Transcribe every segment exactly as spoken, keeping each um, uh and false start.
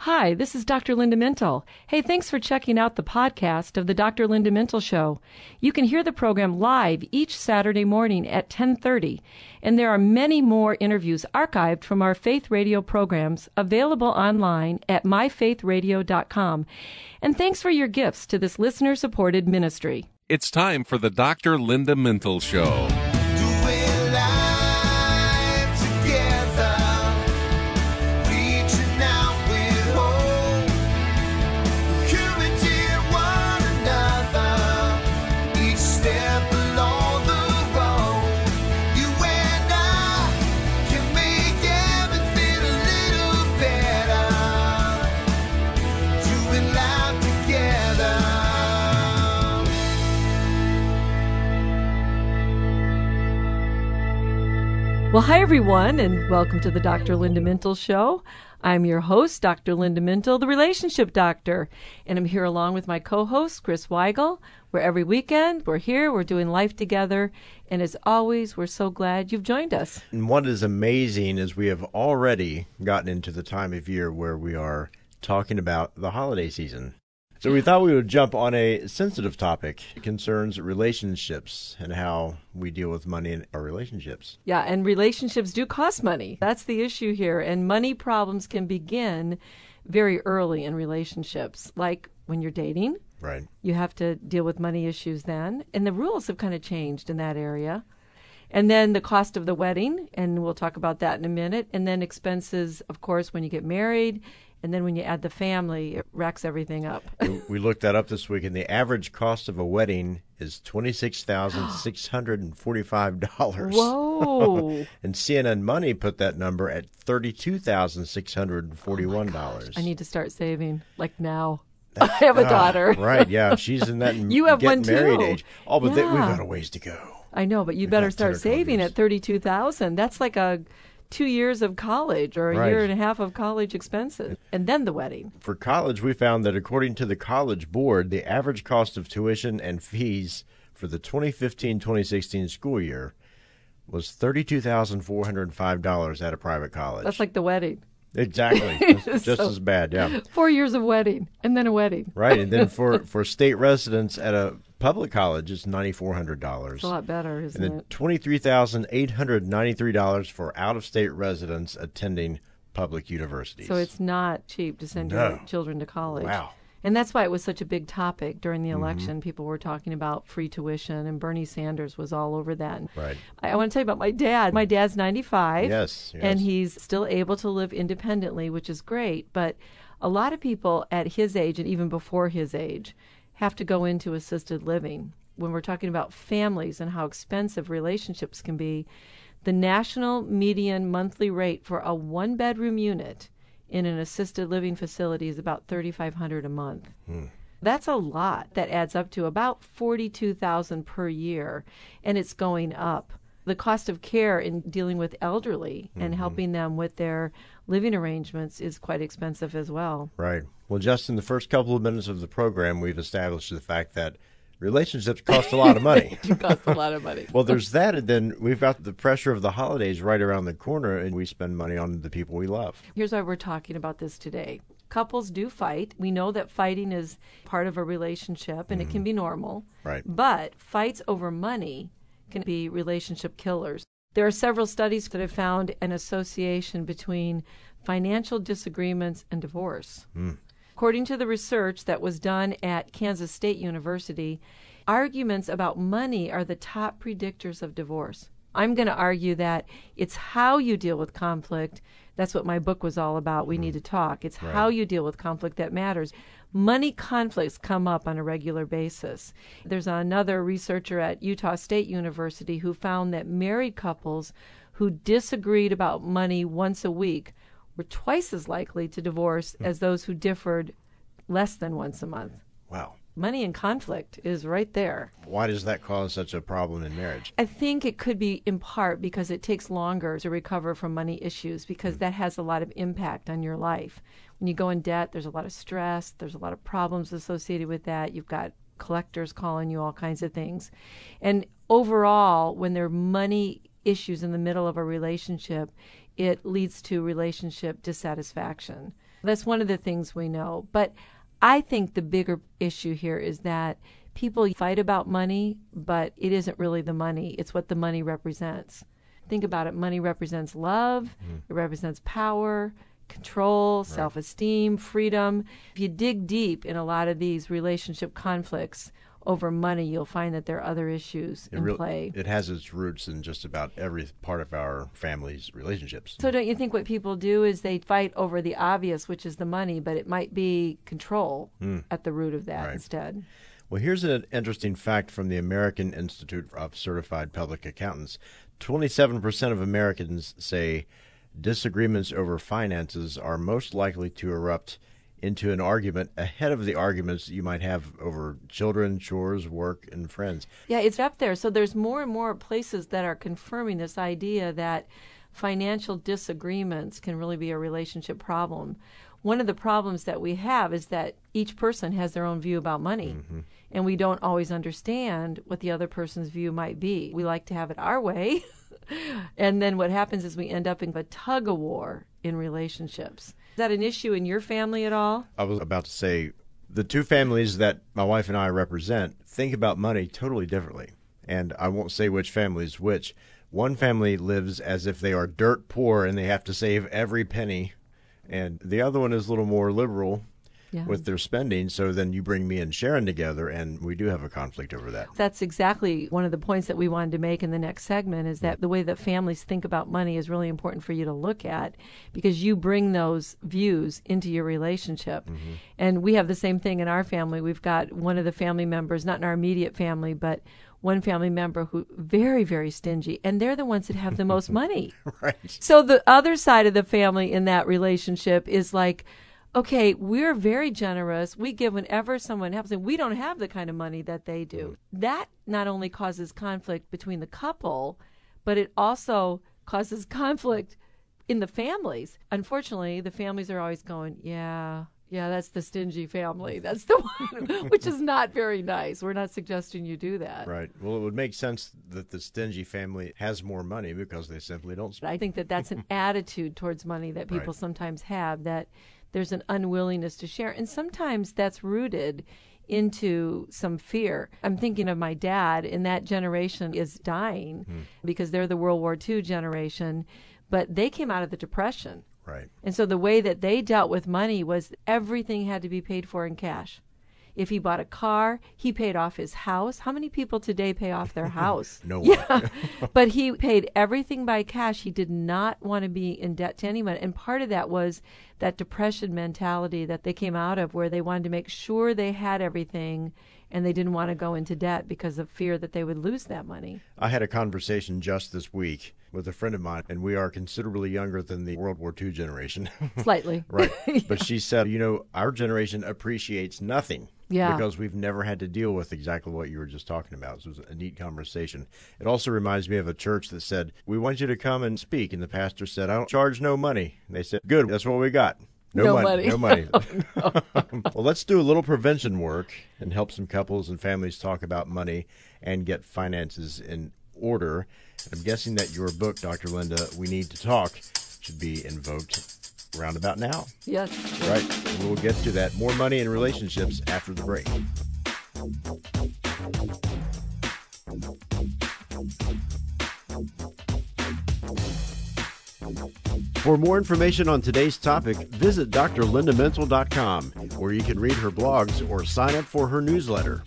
Hi, this is Doctor Linda Mintle. Hey, thanks for checking out the podcast of the Doctor Linda Mintle Show. You can hear the program live each Saturday morning at ten thirty, and there are many more interviews archived from our Faith Radio programs available online at my faith radio dot com. And thanks for your gifts to this listener-supported ministry. It's time for the Doctor Linda Mintle Show. Well, hi, everyone, and welcome to the Doctor Linda Mintle Show. I'm your host, Doctor Linda Mintle, the relationship doctor, and I'm here along with my co-host, Chris Weigel, where every weekend we're here, we're doing life together, and as always, we're so glad you've joined us. And what is amazing is we have already gotten into the time of year where we are talking about the holiday season. So we thought we would jump on a sensitive topic. It concerns relationships and how we deal with money in our relationships. Yeah, and relationships do cost money. That's the issue here. And money problems can begin very early in relationships, like when you're dating. Right. You have to deal with money issues then. And the rules have kind of changed in that area. And then the cost of the wedding, and we'll talk about that in a minute. And then expenses, of course, when you get married. And then when you add the family, it racks everything up. We looked that up this week, and the average cost of a wedding is twenty-six thousand six hundred forty-five dollars. Whoa. And C N N Money put that number at thirty-two thousand six hundred forty-one dollars. Oh I need to start saving, like now. I have a uh, daughter. Right, yeah. She's in that you have get one married too. age. Oh, but yeah. they, we've got a ways to go. I know, but you we've better start saving years. at thirty-two thousand dollars. That's like a two years of college or a right. year and a half of college expenses, and then the wedding. For college, we found that according to the College Board, the average cost of tuition and fees for the twenty fifteen twenty sixteen school year was thirty-two thousand four hundred five dollars at a private college. That's like the wedding. Exactly. Just, just so, as bad, yeah. Four years of wedding, and then a wedding. Right, and then for, for state residents at a public college, it's nine thousand four hundred dollars. It's a lot better, isn't and then it? twenty-three thousand eight hundred ninety-three dollars for out-of-state residents attending public universities. So it's not cheap to send no. your children to college. Wow. And that's why it was such a big topic during the election. Mm-hmm. People were talking about free tuition, and Bernie Sanders was all over that. Right. I, I want to tell you about my dad. My dad's ninety-five. Yes, yes. And he's still able to live independently, which is great. But a lot of people at his age, and even before his age, have to go into assisted living. When we're talking about families and how expensive relationships can be, the national median monthly rate for a one-bedroom unit in an assisted living facility is about thirty-five hundred dollars a month. Hmm. That's a lot. That adds up to about forty-two thousand dollars per year, and it's going up. The cost of care in dealing with elderly mm-hmm. and helping them with their living arrangements is quite expensive as well. Right. Well, just in the first couple of minutes of the program, we've established the fact that relationships cost a lot of money. It costs a lot of money. Well, there's that, and then we've got the pressure of the holidays right around the corner, and we spend money on the people we love. Here's why we're talking about this today. Couples do fight. We know that fighting is part of a relationship, and mm-hmm. it can be normal. Right. But fights over money can be relationship killers. There are several studies that have found an association between financial disagreements and divorce. Mm. According to the research that was done at Kansas State University, arguments about money are the top predictors of divorce. I'm going to argue that it's how you deal with conflict. That's what my book was all about. We mm. need to talk. It's right. how you deal with conflict that matters. Money conflicts come up on a regular basis. There's another researcher at Utah State University who found that married couples who disagreed about money once a week were twice as likely to divorce mm. as those who differed less than once a month. Wow. Money and conflict is right there. Why does that cause such a problem in marriage? I think it could be in part because it takes longer to recover from money issues because mm. that has a lot of impact on your life. When you go in debt, there's a lot of stress, there's a lot of problems associated with that. You've got collectors calling you, all kinds of things. And overall, when there are money issues in the middle of a relationship, it leads to relationship dissatisfaction. That's one of the things we know. But I think the bigger issue here is that people fight about money, but it isn't really the money. It's what the money represents. Think about it. Money represents love. Mm. It represents power, control, right. self-esteem, freedom. If you dig deep in a lot of these relationship conflicts over money, you'll find that there are other issues it in re- play. It has its roots in just about every part of our family's relationships. So don't you think what people do is they fight over the obvious, which is the money, but it might be control mm. at the root of that right. instead? Well, here's an interesting fact from the American Institute of Certified Public Accountants. twenty-seven percent of Americans say disagreements over finances are most likely to erupt into an argument ahead of the arguments you might have over children, chores, work, and friends. Yeah, it's up there. So there's more and more places that are confirming this idea that financial disagreements can really be a relationship problem. One of the problems that we have is that each person has their own view about money, mm-hmm. and we don't always understand what the other person's view might be. We like to have it our way, and then what happens is we end up in a tug-of-war in relationships. Is that an issue in your family at all? I was about to say, the two families that my wife and I represent think about money totally differently, and I won't say which family is which. One family lives as if they are dirt poor and they have to save every penny, and the other one is a little more liberal yeah. with their spending. So then you bring me and Sharon together, and we do have a conflict over that. That's exactly one of the points that we wanted to make in the next segment, is that the way that families think about money is really important for you to look at, because you bring those views into your relationship. Mm-hmm. And we have the same thing in our family. We've got one of the family members, not in our immediate family, but one family member who very, very stingy, and they're the ones that have the most money. Right. So the other side of the family in that relationship is like, okay, we're very generous. We give whenever someone helps, and we don't have the kind of money that they do. Mm. That not only causes conflict between the couple, but it also causes conflict in the families. Unfortunately, the families are always going, yeah, yeah, that's the stingy family. That's the one, which is not very nice. We're not suggesting you do that. Right. Well, it would make sense that the stingy family has more money because they simply don't spend. I think that that's an attitude towards money that people right. sometimes have, that there's an unwillingness to share. And sometimes that's rooted into some fear. I'm thinking of my dad, and that generation is dying hmm. because they're the World War Two generation, but they came out of the Depression. Right. And so the way that they dealt with money was everything had to be paid for in cash. If he bought a car, he paid off his house. How many people today pay off their house? No one. Yeah. But he paid everything by cash. He did not want to be in debt to anyone. And part of that was that Depression mentality that they came out of, where they wanted to make sure they had everything and they didn't want to go into debt because of fear that they would lose that money. I had a conversation just this week with a friend of mine, and we are considerably younger than the World War Two generation. Slightly. Right. Yeah. But she said, you know, our generation appreciates nothing. Yeah. Because we've never had to deal with exactly what you were just talking about. So it was a neat conversation. It also reminds me of a church that said, we want you to come and speak. And the pastor said, I don't charge no money. And they said, good, that's what we got. No, no money. money. No money. Oh, no. Well, let's do a little prevention work and help some couples and families talk about money and get finances in order. I'm guessing that your book, Doctor Linda, We Need to Talk, should be invoked round about now. Yes. Right. We'll get to that. More money and relationships after the break. For more information on today's topic, visit d r linda mental dot com, where you can read her blogs or sign up for her newsletter.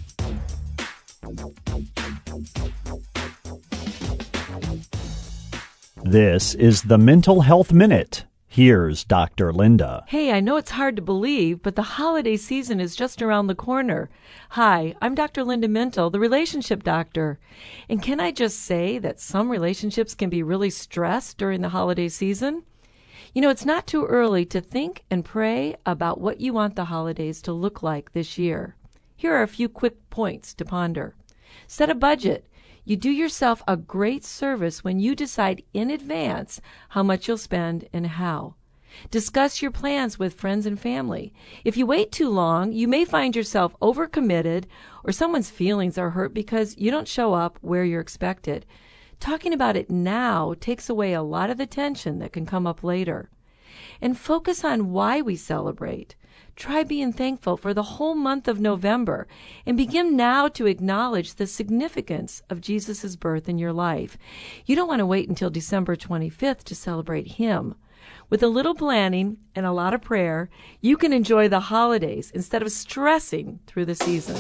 This is the Mental Health Minute. Here's Doctor Linda. Hey, I know it's hard to believe, but the holiday season is just around the corner. Hi, I'm Doctor Linda Mental, the relationship doctor. And can I just say that some relationships can be really stressed during the holiday season? You know, it's not too early to think and pray about what you want the holidays to look like this year. Here are a few quick points to ponder. Set a budget. You do yourself a great service when you decide in advance how much you'll spend and how. Discuss your plans with friends and family. If you wait too long, you may find yourself overcommitted, or someone's feelings are hurt because you don't show up where you're expected. Talking about it now takes away a lot of the tension that can come up later. and focus on why we celebrate. Try being thankful for the whole month of November and begin now to acknowledge the significance of Jesus' birth in your life. You don't want to wait until December twenty-fifth to celebrate him. With a little planning and a lot of prayer, you can enjoy the holidays instead of stressing through the season.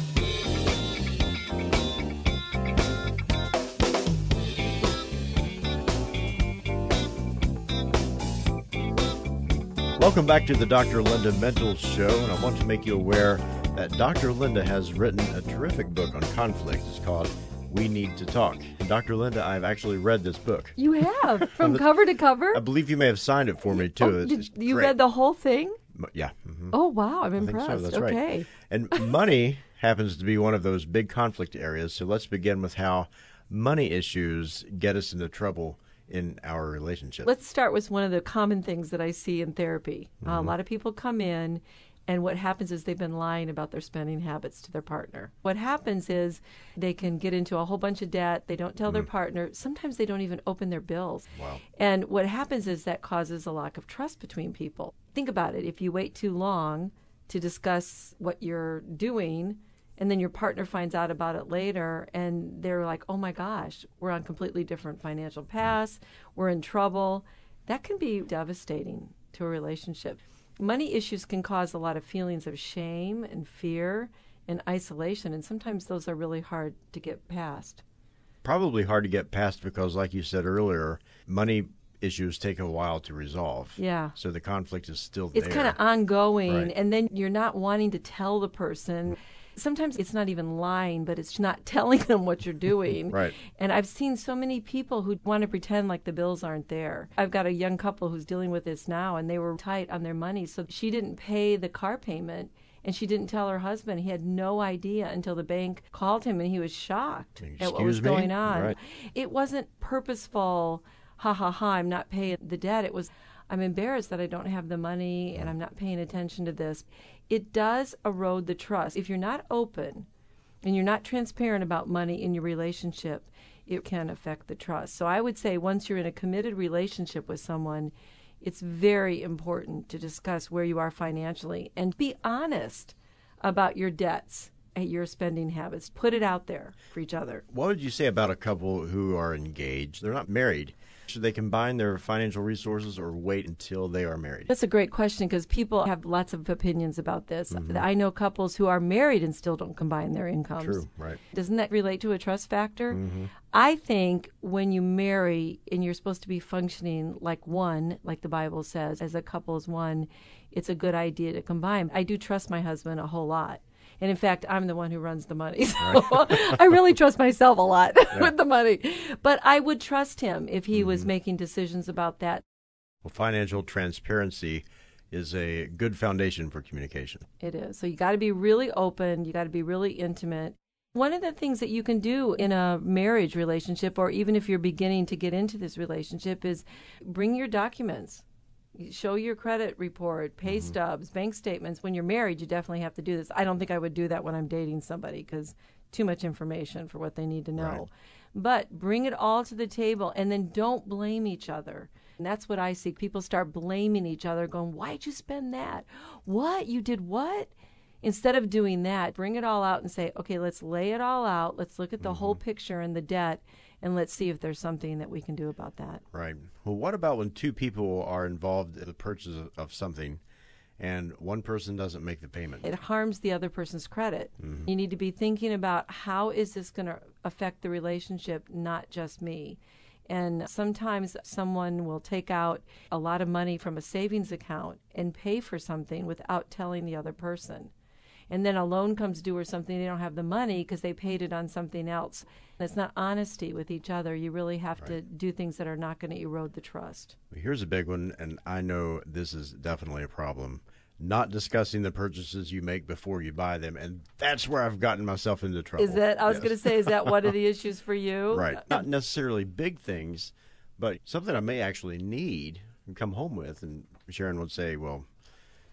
Welcome back to the Doctor Linda Mental Show, and I want to make you aware that Doctor Linda has written a terrific book on conflict. It's called We Need to Talk. And Doctor Linda, I've actually read this book. You have? From cover to cover? I believe you may have signed it for me, too. Oh, it's, did it's you great. read the whole thing? Yeah. Mm-hmm. Oh, wow. I'm I impressed. think so. That's okay. right. And money happens to be one of those big conflict areas, so let's begin with how money issues get us into trouble in our relationship. Let's start with one of the common things that I see in therapy. Mm-hmm. Uh, a lot of people come in, and what happens is they've been lying about their spending habits to their partner. What happens is they can get into a whole bunch of debt. They don't tell mm-hmm. their partner. Sometimes they don't even open their bills. Wow. And what happens is that causes a lack of trust between people. Think about it. If you wait too long to discuss what you're doing, and then your partner finds out about it later, and they're like, oh my gosh, we're on completely different financial paths, we're in trouble. That can be devastating to a relationship. Money issues can cause a lot of feelings of shame and fear and isolation, and sometimes those are really hard to get past. Probably hard to get past because, like you said earlier, money issues take a while to resolve. Yeah. So the conflict is still it's there. It's kind of ongoing, right. And then you're not wanting to tell the person. Sometimes it's not even lying, but it's not telling them what you're doing. Right. And I've seen so many people who want to pretend like the bills aren't there. I've got a young couple who's dealing with this now, and they were tight on their money, so she didn't pay the car payment, and she didn't tell her husband. He had no idea until the bank called him, and he was shocked Excuse at what was me? going on. Right. It wasn't purposeful, ha, ha, ha, I'm not paying the debt. It was, I'm embarrassed that I don't have the money, and I'm not paying attention to this. It does erode the trust. If you're not open and you're not transparent about money in your relationship, it can affect the trust. So I would say once you're in a committed relationship with someone, it's very important to discuss where you are financially and be honest about your debts and your spending habits. Put it out there for each other. What would you say about a couple who are engaged? They're not married. Should they combine their financial resources or wait until they are married? That's a great question because people have lots of opinions about this. Mm-hmm. I know couples who are married and still don't combine their incomes. True, right. Doesn't that relate to a trust factor? Mm-hmm. I think when you marry and you're supposed to be functioning like one, like the Bible says, as a couple as one, it's a good idea to combine. I do trust my husband a whole lot. And in fact, I'm the one who runs the money. So I really trust myself a lot yeah. with the money. But I would trust him if he mm-hmm. was making decisions about that. Well, financial transparency is a good foundation for communication. It is. So you got to be really open. You got to be really intimate. One of the things that you can do in a marriage relationship, or even if you're beginning to get into this relationship, is bring your documents. Show your credit report, pay mm-hmm. stubs, bank statements. When you're married, you definitely have to do this. I don't think I would do that when I'm dating somebody because too much information for what they need to know. Right. But bring it all to the table and then don't blame each other. And that's what I see. People start blaming each other, going, why'd you spend that? What? You did what? Instead of doing that, bring it all out and say, okay, let's lay it all out. Let's look at the mm-hmm. whole picture and the debt. And let's see if there's something that we can do about that. Right. Well, what about when two people are involved in the purchase of something and one person doesn't make the payment? It harms the other person's credit. Mm-hmm. You need to be thinking about how is this going to affect the relationship, not just me. And sometimes someone will take out a lot of money from a savings account and pay for something without telling the other person. And then a loan comes due or something, they don't have the money because they paid it on something else. It's not honesty with each other. You really have right. to do things that are not going to erode the trust. Here's a big one, and I know this is definitely a problem. Not discussing the purchases you make before you buy them, and that's where I've gotten myself into trouble. Is that, I was yes. going to say, is that one of the issues for you? Right. Not necessarily big things, but something I may actually need and come home with, and Sharon would say, well,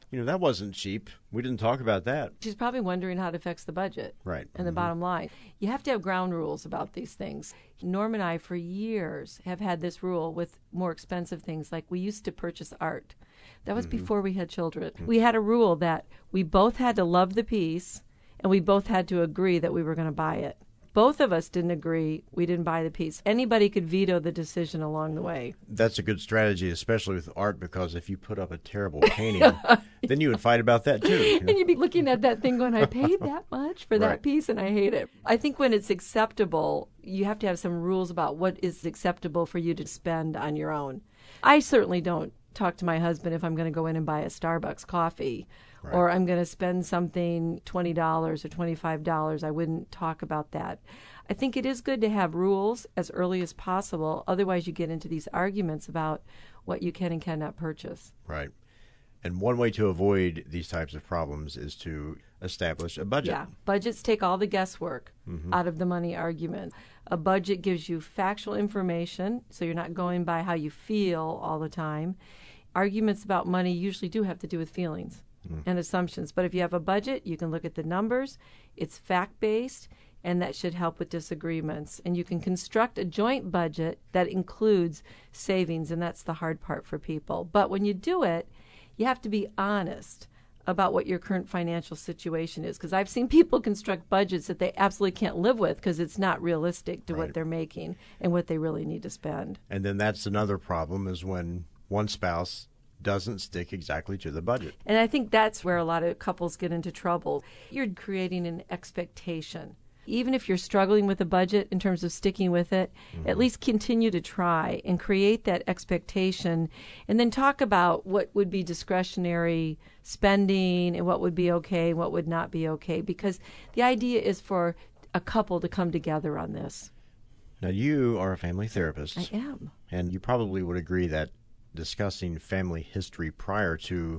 You know, that wasn't cheap. We didn't talk about that. She's probably wondering how it affects the budget. Right. And the Mhm. bottom line. You have to have ground rules about these things. Norm and I, for years, have had this rule with more expensive things. Like we used to purchase art. That was Mm-hmm. before we had children. We had a rule that we both had to love the piece, and we both had to agree that we were going to buy it. Both of us didn't agree. We didn't buy the piece. Anybody could veto the decision along the way. That's a good strategy, especially with art, because if you put up a terrible painting, then you would fight about that too. You know? And you'd be looking at that thing going, I paid that much for that Right. piece and I hate it. I think when it's acceptable, you have to have some rules about what is acceptable for you to spend on your own. I certainly don't talk to my husband if I'm going to go in and buy a Starbucks coffee. Right. Or I'm going to spend something twenty dollars or twenty-five dollars. I wouldn't talk about that. I think it is good to have rules as early as possible. Otherwise, you get into these arguments about what you can and cannot purchase. Right. And one way to avoid these types of problems is to establish a budget. Yeah, budgets take all the guesswork Mm-hmm. out of the money argument. A budget gives you factual information, so you're not going by how you feel all the time. Arguments about money usually do have to do with feelings mm. and assumptions. But if you have a budget, you can look at the numbers. It's fact-based, and that should help with disagreements. And you can construct a joint budget that includes savings, and that's the hard part for people. But when you do it, you have to be honest about what your current financial situation is, because I've seen people construct budgets that they absolutely can't live with because it's not realistic to Right. what they're making and what they really need to spend. And then that's another problem is when one spouse doesn't stick exactly to the budget. And I think that's where a lot of couples get into trouble. You're creating an expectation. Even if you're struggling with a budget in terms of sticking with it, mm-hmm. at least continue to try and create that expectation, and then talk about what would be discretionary spending and what would be okay and what would not be okay. Because the idea is for a couple to come together on this. Now, you are a family therapist. I am. And you probably would agree that discussing family history prior to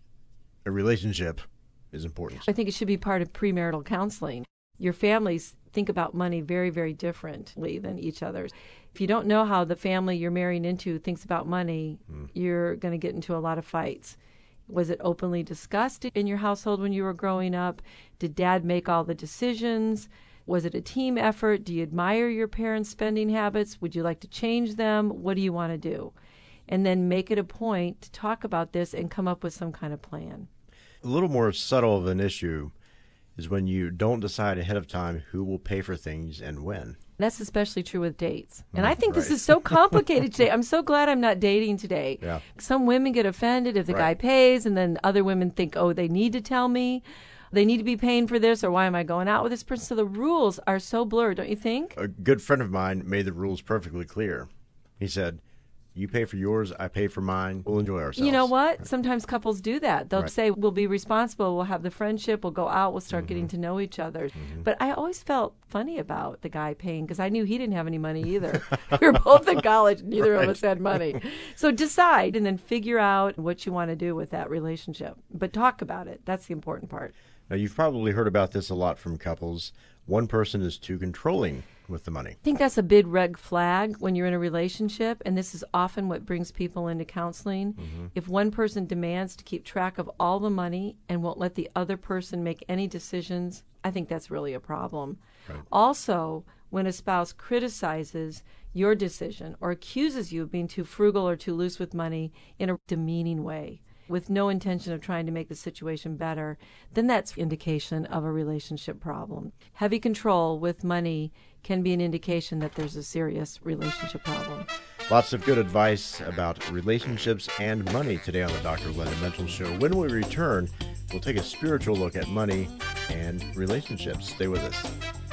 a relationship is important. I think it should be part of premarital counseling. Your families think about money very, very differently than each other's. If you don't know how the family you're marrying into thinks about money, mm. you're going to get into a lot of fights. Was it openly discussed in your household when you were growing up? Did Dad make all the decisions? Was it a team effort? Do you admire your parents' spending habits? Would you like to change them? What do you want to do? And then make it a point to talk about this and come up with some kind of plan. A little more subtle of an issue is when you don't decide ahead of time who will pay for things and when. That's especially true with dates. And I think right. this is so complicated today. I'm so glad I'm not dating today. Yeah. Some women get offended if the right. guy pays, and then other women think, oh, they need to tell me. They need to be paying for this, or why am I going out with this person? So the rules are so blurred, don't you think? A good friend of mine made the rules perfectly clear. He said, you pay for yours, I pay for mine, we'll enjoy ourselves. You know what? Right. Sometimes couples do that. They'll right. say, we'll be responsible, we'll have the friendship, we'll go out, we'll start mm-hmm. getting to know each other. Mm-hmm. But I always felt funny about the guy paying because I knew he didn't have any money either. We were both in college, neither right. of us had money. So decide and then figure out what you want to do with that relationship. But talk about it. That's the important part. Now, you've probably heard about this a lot from couples. One person is too controlling with the money. I think that's a big red flag when you're in a relationship, and this is often what brings people into counseling. Mm-hmm. If one person demands to keep track of all the money and won't let the other person make any decisions, I think that's really a problem. Right. Also, when a spouse criticizes your decision or accuses you of being too frugal or too loose with money in a demeaning way, with no intention of trying to make the situation better, then that's indication of a relationship problem. Heavy control with money can be an indication that there's a serious relationship problem. Lots of good advice about relationships and money today on the Doctor Linda Mental Show. When we return, we'll take a spiritual look at money and relationships. Stay with us.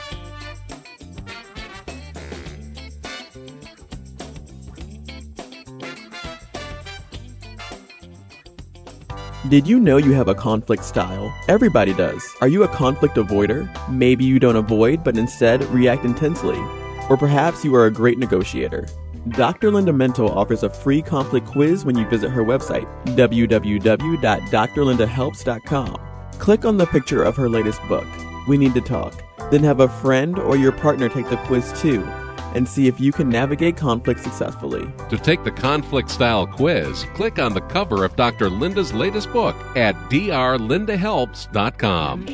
Did you know you have a conflict style? Everybody does. Are you a conflict avoider? Maybe you don't avoid, but instead react intensely. Or perhaps you are a great negotiator. Doctor Linda Mental offers a free conflict quiz when you visit her website, w w w dot d r linda helps dot com. Click on the picture of her latest book, We Need to Talk. Then have a friend or your partner take the quiz too. and see if you can navigate conflict successfully. To take the conflict style quiz, click on the cover of Doctor Linda's latest book at d r linda helps dot com.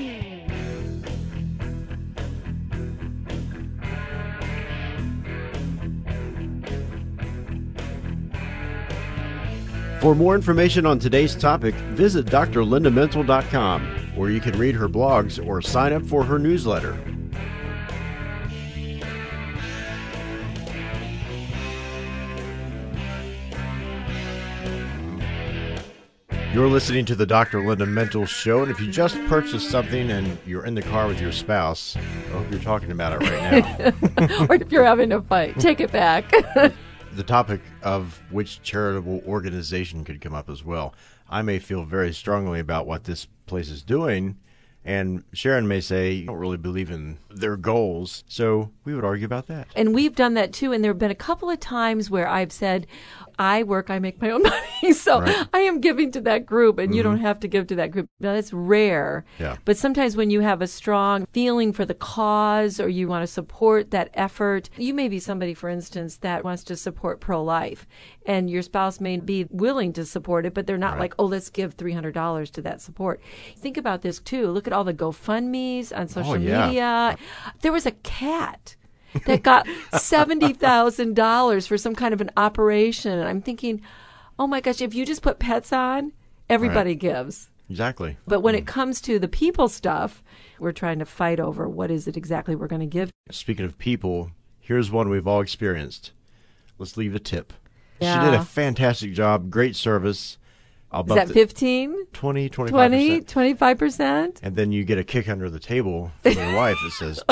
For more information on today's topic, visit d r linda mental dot com, where you can read her blogs or sign up for her newsletter. You're listening to the Doctor Linda Mental Show, and if you just purchased something and you're in the car with your spouse, I hope you're talking about it right now. Or if you're having a fight, take it back. The topic of which charitable organization could come up as well. I may feel very strongly about what this place is doing, and Sharon may say, you don't really believe in their goals, so we would argue about that. And we've done that too, and there have been a couple of times where I've said, I work, I make my own money, so Right. I am giving to that group, and mm-hmm. you don't have to give to that group. Now, that's rare. Yeah. But sometimes when you have a strong feeling for the cause or you want to support that effort, you may be somebody, for instance, that wants to support pro-life, and your spouse may be willing to support it, but they're not Right. like, oh, let's give three hundred dollars to that support. Think about this, too. Look at all the GoFundMes on social Oh, yeah. media. There was a cat that got seventy thousand dollars for some kind of an operation. And I'm thinking, oh my gosh, if you just put pets on, everybody Right. gives. Exactly. But when it comes to the people stuff, we're trying to fight over what is it exactly we're going to give. Speaking of people, here's one we've all experienced. Let's leave a tip. Yeah. She did a fantastic job, great service. I'll Is bump that the- fifteen? twenty, twenty-five percent. twenty, twenty-five percent? And then you get a kick under the table from your wife that says,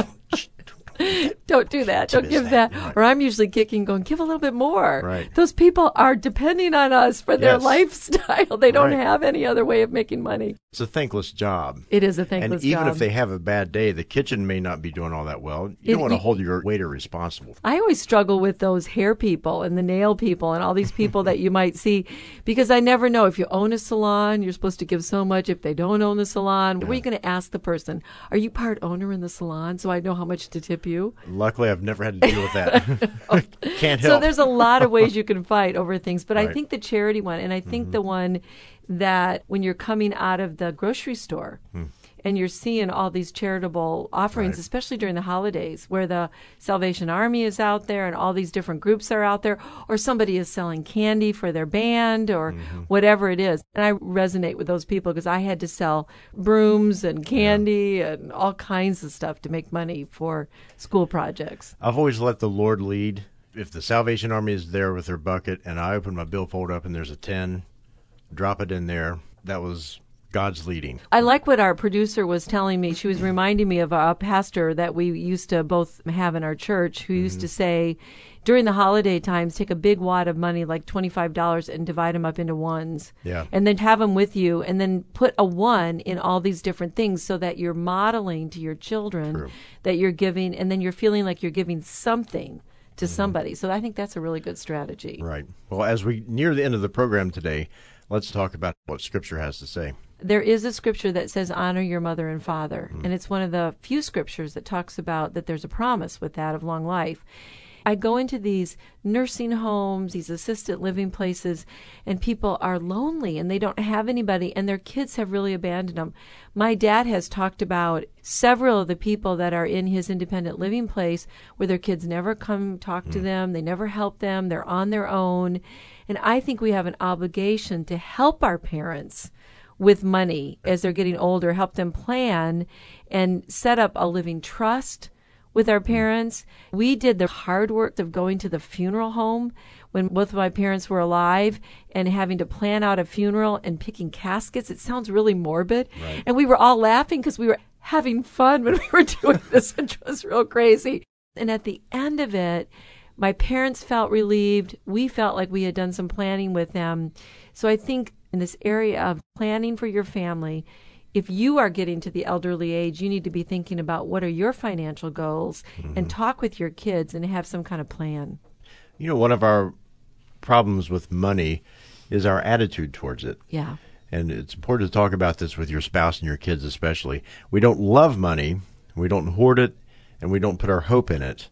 Don't do that. Don't is give that? that. Right. Or I'm usually kicking, going, give a little bit more. Right. Those people are depending on us for their Yes. lifestyle. They don't Right. have any other way of making money. it's a thankless job. It is a thankless And even job. if they have a bad day, the kitchen may not be doing all that well. You It- don't want to you- hold your waiter responsible. I always struggle with those hair people and the nail people and all these people that you might see, because I never know if you own a salon, you're supposed to give so much. If they don't own the salon, what are you going to ask the person? Are you part owner in the salon so I know how much to tip you? Luckily, I've never had to deal with that. Can't So help. there's a lot of ways you can fight over things. But I Right. think the charity one, and I think Mm-hmm. the one that when you're coming out of the grocery store and you're seeing all these charitable offerings, Right. especially during the holidays, where the Salvation Army is out there and all these different groups are out there, or somebody is selling candy for their band or whatever it is. And I resonate with those people because I had to sell brooms and candy and all kinds of stuff to make money for school projects. I've always let the Lord lead. If the Salvation Army is there with their bucket and I open my billfold up and there's a ten, drop it in there. That was God's leading. I like what our producer was telling me. She was reminding me of a pastor that we used to both have in our church who used to say, during the holiday times, take a big wad of money, like twenty-five dollars, and divide them up into ones. Yeah. And then have them with you, and then put a one in all these different things so that you're modeling to your children True. that you're giving, and then you're feeling like you're giving something to somebody. So I think that's a really good strategy. Right. Well, as we near the end of the program today, let's talk about what Scripture has to say. There is a scripture that says honor your mother and father, and it's one of the few scriptures that talks about that there's a promise with that of long life. I go into these nursing homes, these assisted living places, and people are lonely and they don't have anybody, and their kids have really abandoned them. My dad has talked about several of the people that are in his independent living place where their kids never come talk to them, they never help them, they're on their own. And I think we have an obligation to help our parents with money as they're getting older, help them plan and set up a living trust with our parents. We did the hard work of going to the funeral home when both of my parents were alive and having to plan out a funeral and picking caskets. It sounds really morbid. Right. And we were all laughing because we were having fun when we were doing this, which was real crazy. And at the end of it, my parents felt relieved. We felt like we had done some planning with them. So I think in this area of planning for your family, if you are getting to the elderly age, you need to be thinking about what are your financial goals and talk with your kids and have some kind of plan. You know, one of our problems with money is our attitude towards it. Yeah. And it's important to talk about this with your spouse and your kids especially. We don't love money, we don't hoard it, and we don't put our hope in it.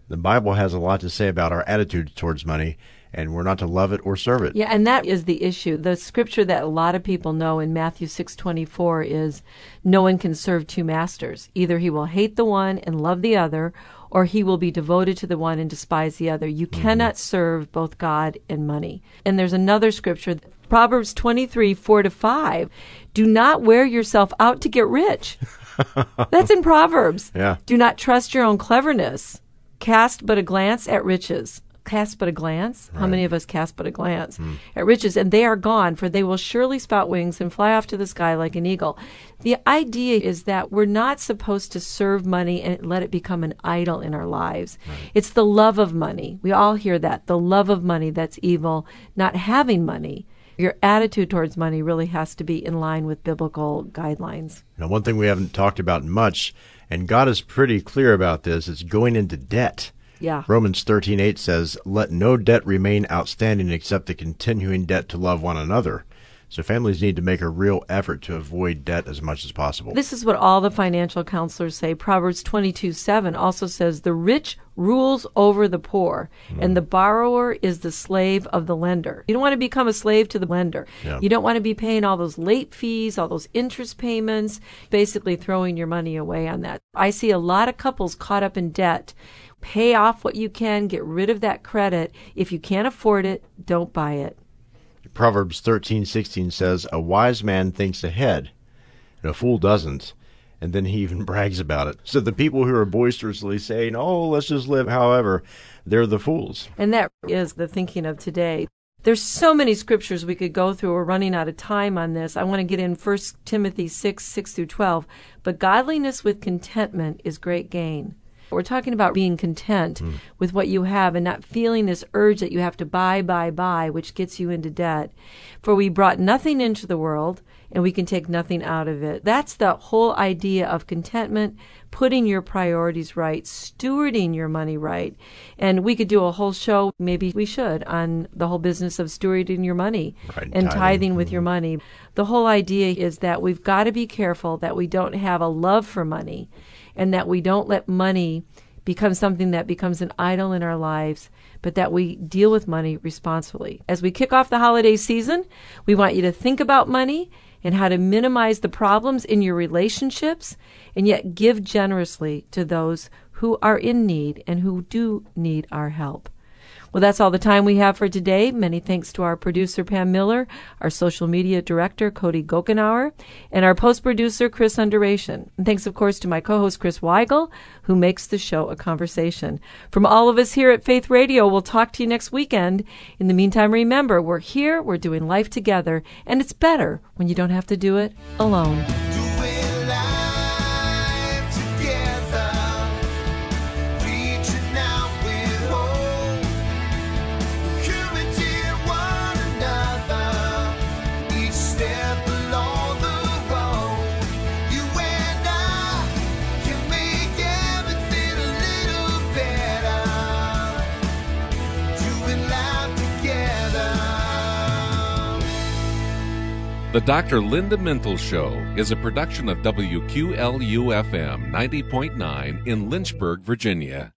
The Bible has a lot to say about our attitude towards money, and we're not to love it or serve it. Yeah, and that is the issue. The scripture that a lot of people know in Matthew six twenty-four is, no one can serve two masters. Either he will hate the one and love the other, or he will be devoted to the one and despise the other. You mm-hmm. cannot serve both God and money. And there's another scripture, Proverbs twenty-three, four to five. Do not wear yourself out to get rich. That's in Proverbs. Yeah. Do not trust your own cleverness. Cast but a glance at riches. Cast but a glance? Right. How many of us cast but a glance mm. at riches? And they are gone, for they will surely spout wings and fly off to the sky like an eagle. The idea is that we're not supposed to serve money and let it become an idol in our lives. Right. It's the love of money. We all hear that. The love of money, that's evil. Not having money. Your attitude towards money really has to be in line with biblical guidelines. Now, one thing we haven't talked about much, and God is pretty clear about this, is going into debt. Yeah. Romans thirteen eight says, let no debt remain outstanding except the continuing debt to love one another. So families need to make a real effort to avoid debt as much as possible. This is what all the financial counselors say. Proverbs twenty-two seven also says, the rich rules over the poor, mm. and the borrower is the slave of the lender. You don't want to become a slave to the lender. Yeah. You don't want to be paying all those late fees, all those interest payments, basically throwing your money away on that. I see a lot of couples caught up in debt. Pay off what you can, get rid of that credit. If you can't afford it, don't buy it. Proverbs thirteen sixteen says, a wise man thinks ahead, and a fool doesn't. And then he even brags about it. So the people who are boisterously saying, oh, let's just live however, they're the fools. And that is the thinking of today. There's so many scriptures we could go through. We're running out of time on this. I want to get in First Timothy six, six through twelve. But godliness with contentment is great gain. We're talking about being content mm. with what you have and not feeling this urge that you have to buy, buy, buy, which gets you into debt. For we brought nothing into the world, and we can take nothing out of it. That's the whole idea of contentment, putting your priorities right, stewarding your money right. And we could do a whole show, maybe we should, on the whole business of stewarding your money right, and tithing, tithing with mm-hmm. your money. The whole idea is that we've got to be careful that we don't have a love for money, and that we don't let money become something that becomes an idol in our lives, but that we deal with money responsibly. As we kick off the holiday season, we want you to think about money and how to minimize the problems in your relationships, and yet give generously to those who are in need and who do need our help. Well, that's all the time we have for today. Many thanks to our producer, Pam Miller, our social media director, Cody Gokenauer, and our post-producer, Chris Underation. And thanks, of course, to my co-host, Chris Weigel, who makes the show a conversation. From all of us here at Faith Radio, we'll talk to you next weekend. In the meantime, remember, we're here, we're doing life together, and it's better when you don't have to do it alone. The Doctor Linda Mental Show is a production of W Q L U F M ninety point nine in Lynchburg, Virginia.